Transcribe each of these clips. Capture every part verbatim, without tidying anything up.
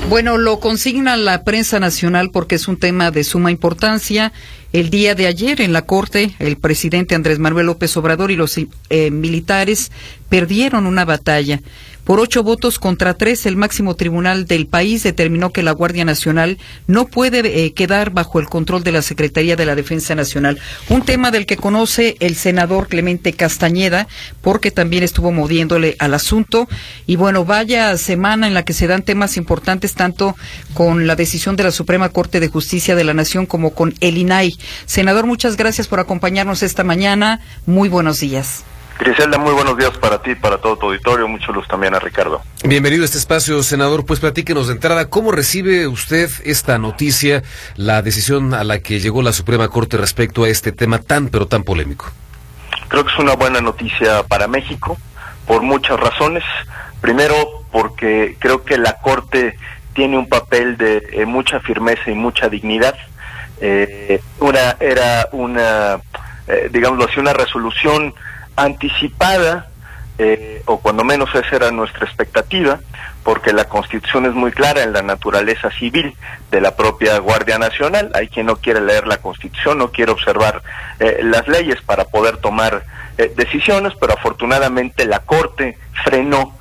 Bueno, lo consigna la prensa nacional porque es un tema de suma importancia. El día de ayer en la Corte, el presidente Andrés Manuel López Obrador y los eh, militares perdieron una batalla. Por ocho votos contra tres, el máximo tribunal del país determinó que la Guardia Nacional no puede eh, quedar bajo el control de la Secretaría de la Defensa Nacional. Un tema del que conoce el senador Clemente Castañeda, porque también estuvo moviéndole al asunto. Y bueno, vaya semana en la que se dan temas importantes, tanto con la decisión de la Suprema Corte de Justicia de la Nación como con el I N A I. Senador, muchas gracias por acompañarnos esta mañana. Muy buenos días. Griselda, muy buenos días para ti y para todo tu auditorio. Mucho luz también a Ricardo. Bienvenido a este espacio, senador. Pues platíquenos de entrada, ¿cómo recibe usted esta noticia, la decisión a la que llegó la Suprema Corte respecto a este tema tan, pero tan polémico? Creo que es una buena noticia para México, por muchas razones. Primero, porque creo que la Corte tiene un papel de eh, mucha firmeza y mucha dignidad. Eh, una Era una, eh, digámoslo así, una resolución anticipada, eh, o cuando menos esa era nuestra expectativa, porque la Constitución es muy clara en la naturaleza civil de la propia Guardia Nacional. Hay quien no quiere leer la Constitución, no quiere observar eh, las leyes para poder tomar eh, decisiones, pero afortunadamente la Corte frenó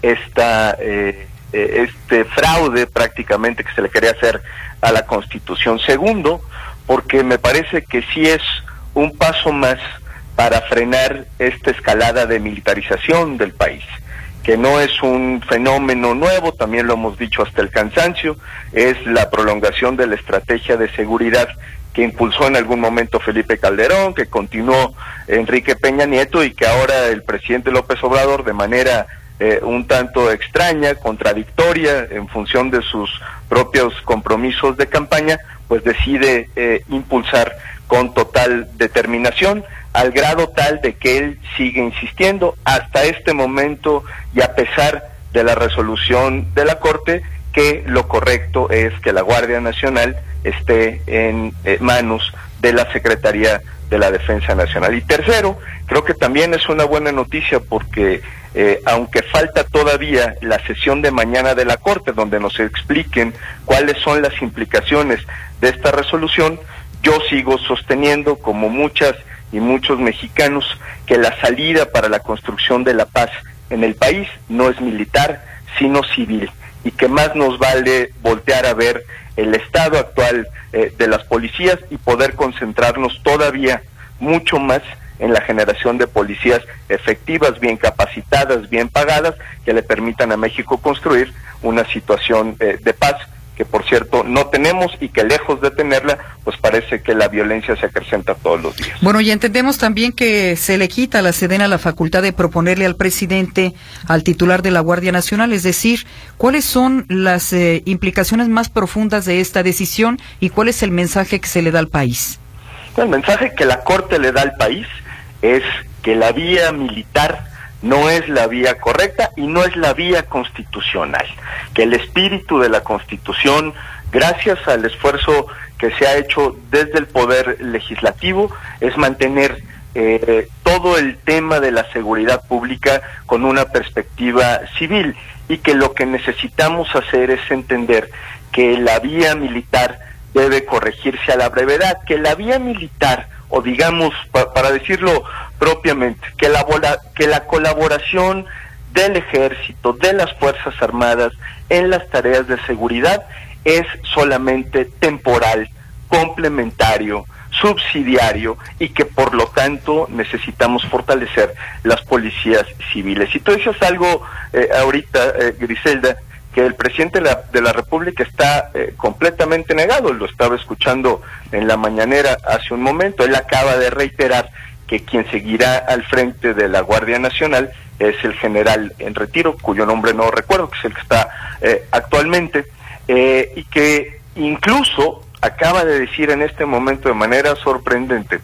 esta eh, eh, este fraude prácticamente que se le quería hacer a la Constitución. Segundo, porque me parece que sí es un paso más para frenar esta escalada de militarización del país, que no es un fenómeno nuevo, también lo hemos dicho hasta el cansancio, es la prolongación de la estrategia de seguridad que impulsó en algún momento Felipe Calderón, que continuó Enrique Peña Nieto y que ahora el presidente López Obrador, de manera eh, un tanto extraña, contradictoria, en función de sus propios compromisos de campaña, pues decide eh, impulsar con total determinación, al grado tal de que él sigue insistiendo hasta este momento y a pesar de la resolución de la Corte, que lo correcto es que la Guardia Nacional esté en eh, manos de la Secretaría de la Defensa Nacional. Y tercero, creo que también es una buena noticia porque eh, aunque falta todavía la sesión de mañana de la Corte, donde nos expliquen cuáles son las implicaciones de esta resolución, yo sigo sosteniendo, como muchas y muchos mexicanos, que la salida para la construcción de la paz en el país no es militar, sino civil, y que más nos vale voltear a ver el estado actual eh, de las policías y poder concentrarnos todavía mucho más en la generación de policías efectivas, bien capacitadas, bien pagadas, que le permitan a México construir una situación eh, de paz, que por cierto no tenemos y que lejos de tenerla, pues parece que la violencia se acrecenta todos los días. Bueno, y entendemos también que se le quita a la Sedena la facultad de proponerle al presidente, al titular de la Guardia Nacional, es decir, ¿cuáles son las eh, implicaciones más profundas de esta decisión y cuál es el mensaje que se le da al país? El mensaje que la Corte le da al país es que la vía militar no es la vía correcta y no es la vía constitucional, que el espíritu de la Constitución, gracias al esfuerzo que se ha hecho desde el Poder Legislativo, es mantener eh, todo el tema de la seguridad pública con una perspectiva civil, y que lo que necesitamos hacer es entender que la vía militar debe corregirse a la brevedad, que la vía militar, o digamos, pa, para decirlo propiamente, que la, que la colaboración del Ejército, de las Fuerzas Armadas en las tareas de seguridad es solamente temporal, complementario, subsidiario, y que por lo tanto necesitamos fortalecer las policías civiles. Y tú dices algo eh, ahorita, eh, Griselda, que el presidente de la, de la República está eh, completamente negado. Lo estaba escuchando en la mañanera hace un momento. Él acaba de reiterar que quien seguirá al frente de la Guardia Nacional es el general en retiro, cuyo nombre no recuerdo, que es el que está eh, actualmente, eh, y que incluso acaba de decir en este momento de manera sorprendente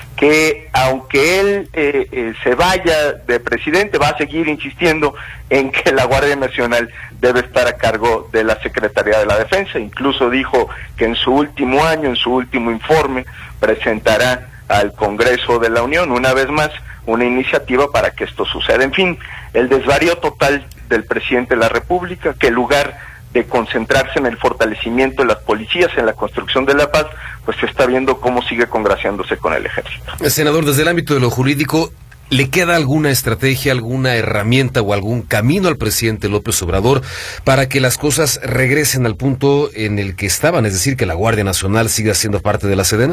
que aunque él eh, eh, se vaya de presidente, va a seguir insistiendo en que la Guardia Nacional debe estar a cargo de la Secretaría de la Defensa. Incluso dijo que en su último año, en su último informe, presentará al Congreso de la Unión una vez más una iniciativa para que esto suceda. En fin, el desvarío total del presidente de la República, que en lugar de concentrarse en el fortalecimiento de las policías, en la construcción de la paz, pues se está viendo cómo sigue congraciándose con el ejército. Senador, desde el ámbito de lo jurídico, ¿le queda alguna estrategia, alguna herramienta o algún camino al presidente López Obrador para que las cosas regresen al punto en el que estaban, es decir, que la Guardia Nacional siga siendo parte de la Sedena?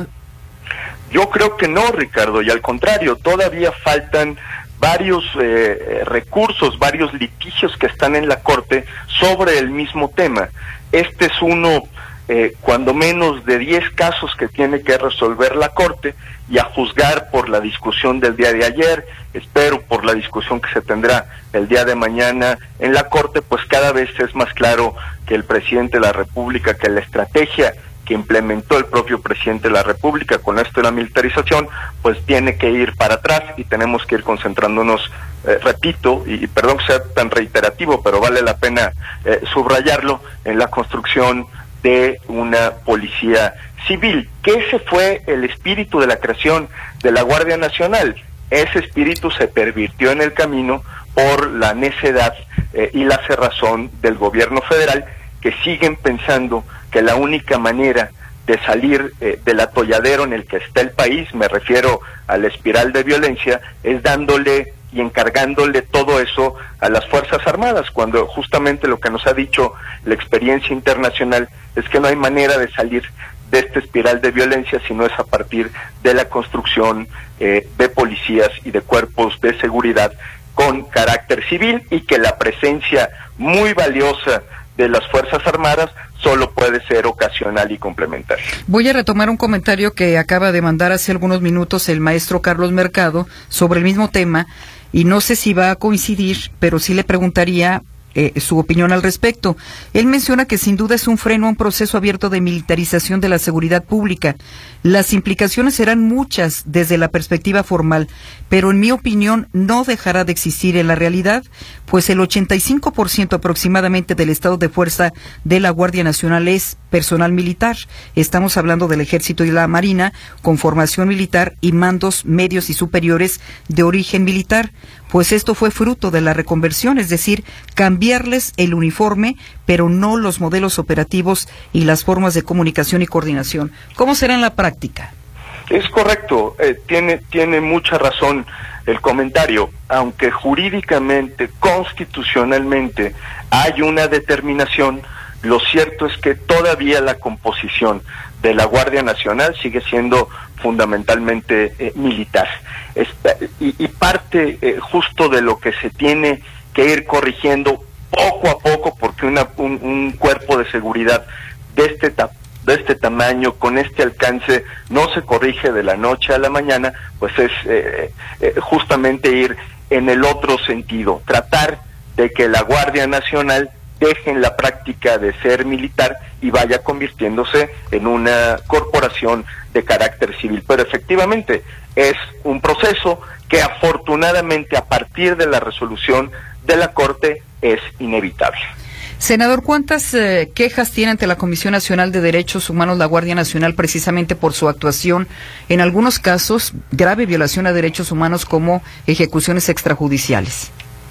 Yo creo que no, Ricardo, y al contrario, todavía faltan varios eh, recursos, varios litigios que están en la Corte sobre el mismo tema. Este es uno, eh, cuando menos, de diez casos que tiene que resolver la Corte, y a juzgar por la discusión del día de ayer, espero por la discusión que se tendrá el día de mañana en la Corte, pues cada vez es más claro que el presidente de la República, que la estrategia que implementó el propio presidente de la República con esto de la militarización, pues tiene que ir para atrás y tenemos que ir concentrándonos, eh, repito, y, y perdón que sea tan reiterativo, pero vale la pena eh, subrayarlo, en la construcción de una policía civil, que ese fue el espíritu de la creación de la Guardia Nacional. Ese espíritu se pervirtió en el camino por la necedad eh, y la cerrazón del gobierno federal, que siguen pensando que la única manera de salir eh, del atolladero en el que está el país, me refiero a la espiral de violencia, es dándole y encargándole todo eso a las Fuerzas Armadas, cuando justamente lo que nos ha dicho la experiencia internacional es que no hay manera de salir de esta espiral de violencia si no es a partir de la construcción eh, de policías y de cuerpos de seguridad con carácter civil, y que la presencia muy valiosa de las Fuerzas Armadas solo puede ser ocasional y complementaria. Voy a retomar un comentario que acaba de mandar hace algunos minutos el maestro Carlos Mercado sobre el mismo tema, y no sé si va a coincidir, pero sí le preguntaría eh, su opinión al respecto. Él menciona que sin duda es un freno a un proceso abierto de militarización de la seguridad pública. Las implicaciones serán muchas desde la perspectiva formal, pero en mi opinión no dejará de existir en la realidad, pues el ochenta y cinco por ciento aproximadamente del estado de fuerza de la Guardia Nacional es personal militar. Estamos hablando del Ejército y la Marina, con formación militar y mandos medios y superiores de origen militar, pues esto fue fruto de la reconversión, es decir, cambiarles el uniforme, pero no los modelos operativos y las formas de comunicación y coordinación. ¿Cómo será en la práctica? Es correcto, eh, tiene, tiene mucha razón el comentario, aunque jurídicamente, constitucionalmente, hay una determinación, lo cierto es que todavía la composición de la Guardia Nacional sigue siendo fundamentalmente eh, militar. Es, y, y parte eh, justo de lo que se tiene que ir corrigiendo poco a poco, porque una, un, un cuerpo de seguridad de este ta de este tamaño, con este alcance, no se corrige de la noche a la mañana, pues es eh, eh, justamente ir en el otro sentido, tratar de que la Guardia Nacional deje en la práctica de ser militar y vaya convirtiéndose en una corporación de carácter civil. Pero efectivamente es un proceso que afortunadamente a partir de la resolución de la Corte es inevitable. Senador, ¿cuántas eh, quejas tiene ante la Comisión Nacional de Derechos Humanos la Guardia Nacional precisamente por su actuación, en algunos casos, grave violación a derechos humanos como ejecuciones extrajudiciales?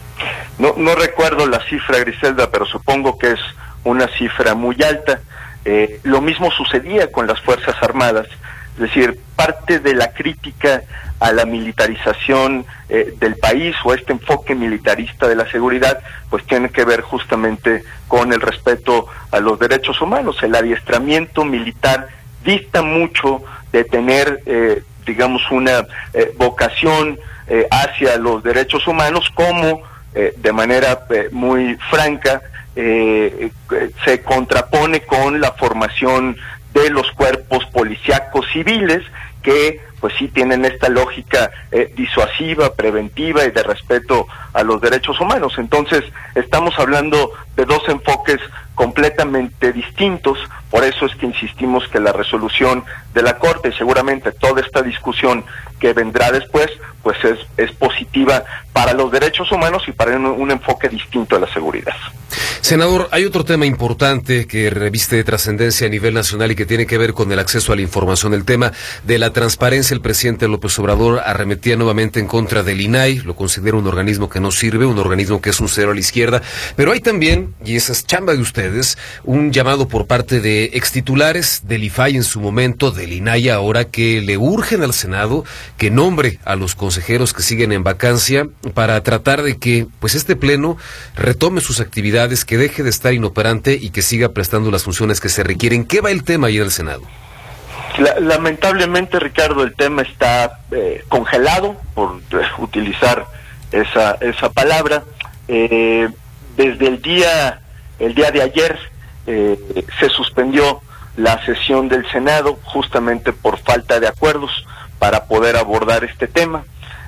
No, no recuerdo la cifra, Griselda, pero supongo que es una cifra muy alta. Eh, lo mismo sucedía con las Fuerzas Armadas, es decir, parte de la crítica a la militarización eh, del país o este enfoque militarista de la seguridad, pues tiene que ver justamente con el respeto a los derechos humanos. El adiestramiento militar dista mucho de tener, eh, digamos, una eh, vocación eh, hacia los derechos humanos, como eh, de manera eh, muy franca eh, eh, se contrapone con la formación de los cuerpos policíacos civiles, que pues sí tienen esta lógica eh, disuasiva, preventiva y de respeto a los derechos humanos. Entonces, estamos hablando de dos enfoques completamente distintos, por eso es que insistimos que la resolución de la Corte y seguramente toda esta discusión que vendrá después, pues es, es positiva para los derechos humanos y para un, un enfoque distinto a la seguridad. Senador, hay otro tema importante que reviste trascendencia a nivel nacional y que tiene que ver con el acceso a la información. El tema de la transparencia. El presidente López Obrador arremetía nuevamente en contra del I N A I, lo considera un organismo que no sirve, un organismo que es un cero a la izquierda. Pero hay también, y esa es chamba de ustedes, un llamado por parte de extitulares del I F A I en su momento, del I N A I ahora, que le urgen al Senado que nombre a los consejeros que siguen en vacancia para tratar de que pues este pleno retome sus actividades, que deje de estar inoperante y que siga prestando las funciones que se requieren. ¿Qué va el tema ahí en el Senado? La, lamentablemente, Ricardo, el tema está eh, congelado, por eh, utilizar esa esa palabra. Eh, desde el día el día de ayer eh, se suspendió la sesión del Senado justamente por falta de acuerdos para poder abordar este tema.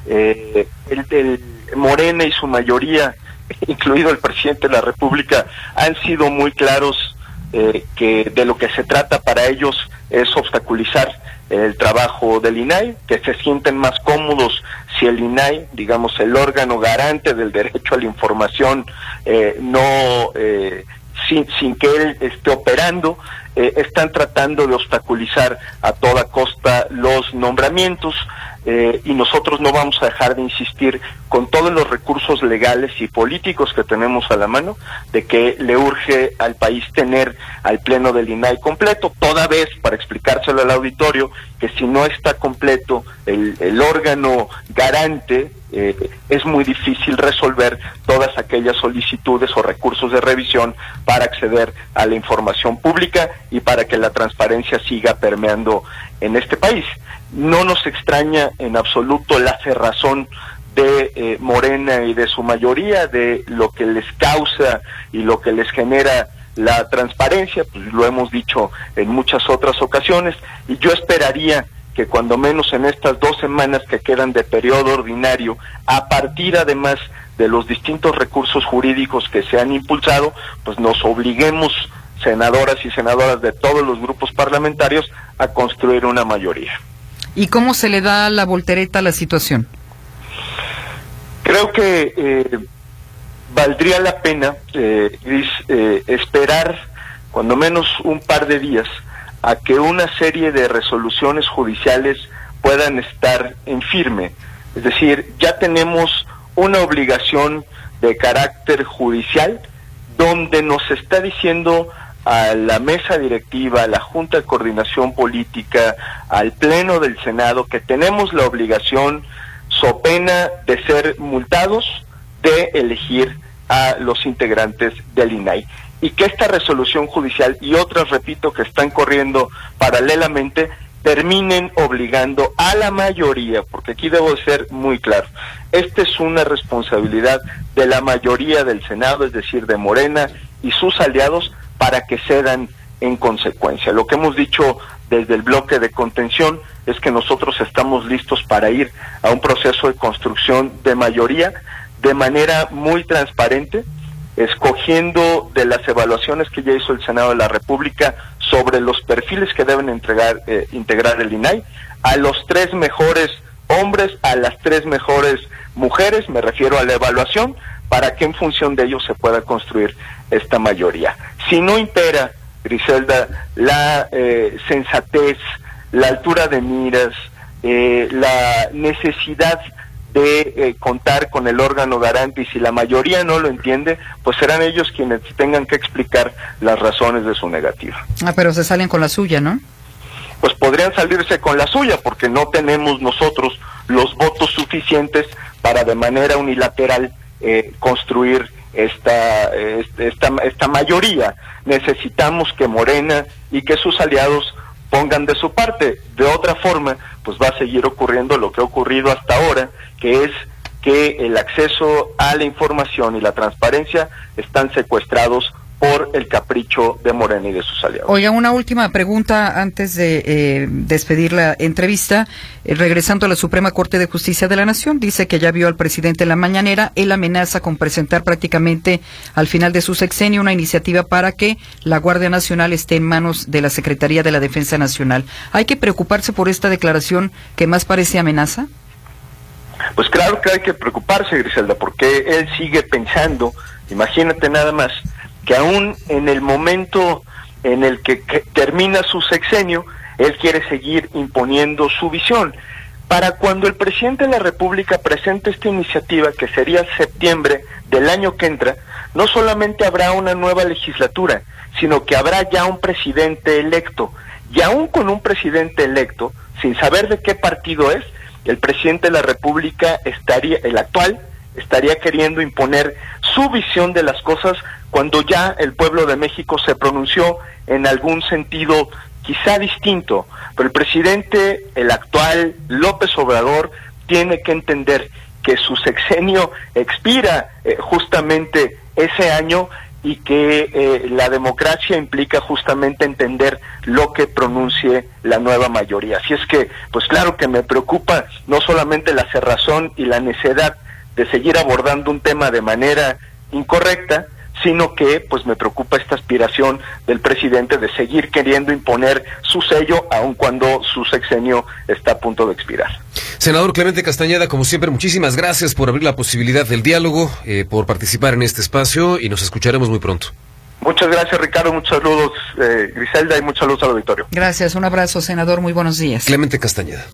Eh, el, el Morena y su mayoría, incluido el presidente de la República, han sido muy claros eh, que de lo que se trata para ellos es obstaculizar el trabajo del I N A I, que se sienten más cómodos si el I N A I, digamos el órgano garante del derecho a la información, eh, no eh, sin, sin que él esté operando, eh, están tratando de obstaculizar a toda costa los nombramientos. Eh, y nosotros no vamos a dejar de insistir con todos los recursos legales y políticos que tenemos a la mano de que le urge al país tener al pleno del I N A I completo, toda vez, para explicárselo al auditorio, que si no está completo el, el órgano garante, eh, es muy difícil resolver todas aquellas solicitudes o recursos de revisión para acceder a la información pública y para que la transparencia siga permeando en este país. No nos extraña en absoluto la cerrazón de eh, Morena y de su mayoría, de lo que les causa y lo que les genera la transparencia, pues lo hemos dicho en muchas otras ocasiones, y yo esperaría que cuando menos en estas dos semanas que quedan de periodo ordinario, a partir además de los distintos recursos jurídicos que se han impulsado, pues nos obliguemos, senadoras y senadoras de todos los grupos parlamentarios, a construir una mayoría. ¿Y cómo se le da la voltereta a la situación? Creo que eh, valdría la pena eh, Gris, eh, esperar cuando menos un par de días a que una serie de resoluciones judiciales puedan estar en firme. Es decir, ya tenemos una obligación de carácter judicial donde nos está diciendo a la mesa directiva, a la Junta de Coordinación Política, al Pleno del Senado, que tenemos la obligación, so pena de ser multados, de elegir a los integrantes del I N A I. Y que esta resolución judicial y otras, repito, que están corriendo paralelamente, terminen obligando a la mayoría, porque aquí debo ser muy claro, esta es una responsabilidad de la mayoría del Senado, es decir, de Morena y sus aliados, para que cedan en consecuencia. Lo que hemos dicho desde el bloque de contención es que nosotros estamos listos para ir a un proceso de construcción de mayoría de manera muy transparente, escogiendo de las evaluaciones que ya hizo el Senado de la República sobre los perfiles que deben entregar, eh, integrar el I N A I, a los tres mejores hombres, a las tres mejores mujeres, me refiero a la evaluación, para que en función de ello se pueda construir esta mayoría. Si no impera, Griselda, la eh, sensatez, la altura de miras, eh, la necesidad de eh, contar con el órgano garante, y si la mayoría no lo entiende, pues serán ellos quienes tengan que explicar las razones de su negativa. Ah, pero se salen con la suya, ¿no? Pues podrían salirse con la suya, porque no tenemos nosotros los votos suficientes para de manera unilateral eh, construir esta, esta, esta mayoría. Necesitamos que Morena y que sus aliados pongan de su parte. De otra forma, pues va a seguir ocurriendo lo que ha ocurrido hasta ahora, que es que el acceso a la información y la transparencia están secuestrados por el capricho de Morena y de sus aliados. Oiga, una última pregunta antes de eh, despedir la entrevista. Eh, regresando a la Suprema Corte de Justicia de la Nación, dice que ya vio al presidente en la mañanera. Él amenaza con presentar prácticamente al final de su sexenio una iniciativa para que la Guardia Nacional esté en manos de la Secretaría de la Defensa Nacional. ¿Hay que preocuparse por esta declaración que más parece amenaza? Pues claro que hay que preocuparse, Griselda, porque él sigue pensando, imagínate nada más, que aún en el momento en el que, que termina su sexenio, él quiere seguir imponiendo su visión. Para cuando el presidente de la República presente esta iniciativa, que sería septiembre del año que entra, no solamente habrá una nueva legislatura, sino que habrá ya un presidente electo. Y aún con un presidente electo, sin saber de qué partido es, el presidente de la República estaría, el actual, estaría queriendo imponer su visión de las cosas cuando ya el pueblo de México se pronunció en algún sentido quizá distinto. Pero el presidente, el actual López Obrador, tiene que entender que su sexenio expira eh, justamente ese año y que eh, la democracia implica justamente entender lo que pronuncie la nueva mayoría. Así es que, pues claro que me preocupa no solamente la cerrazón y la necedad de seguir abordando un tema de manera incorrecta, sino que pues me preocupa esta aspiración del presidente de seguir queriendo imponer su sello aun cuando su sexenio está a punto de expirar. Senador Clemente Castañeda, como siempre, muchísimas gracias por abrir la posibilidad del diálogo, eh, por participar en este espacio y nos escucharemos muy pronto. Muchas gracias, Ricardo, muchos saludos, eh, Griselda, y muchos saludos al auditorio. Gracias, un abrazo, senador, muy buenos días. Clemente Castañeda.